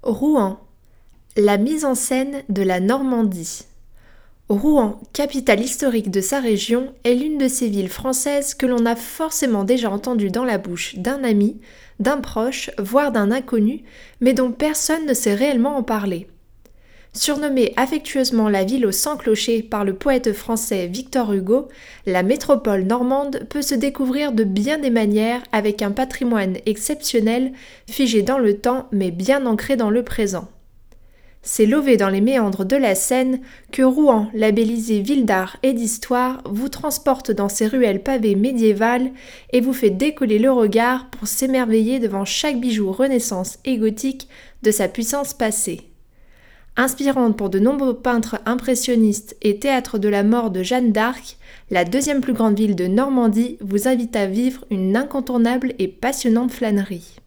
Rouen, la mise en scène de la Normandie. Rouen, capitale historique de sa région, est l'une de ces villes françaises que l'on a forcément déjà entendues dans la bouche d'un ami, d'un proche, voire d'un inconnu, mais dont personne ne sait réellement en parler. Surnommée affectueusement la ville aux 100 clochers par le poète français Victor Hugo, la métropole normande peut se découvrir de bien des manières avec un patrimoine exceptionnel, figé dans le temps mais bien ancré dans le présent. C'est lové dans les méandres de la Seine que Rouen, labellisée ville d'art et d'histoire, vous transporte dans ses ruelles pavées médiévales et vous fait décoller le regard pour s'émerveiller devant chaque bijou Renaissance et gothique de sa puissance passée. Inspirante pour de nombreux peintres impressionnistes et théâtre de la mort de Jeanne d'Arc, la deuxième plus grande ville de Normandie vous invite à vivre une incontournable et passionnante flânerie.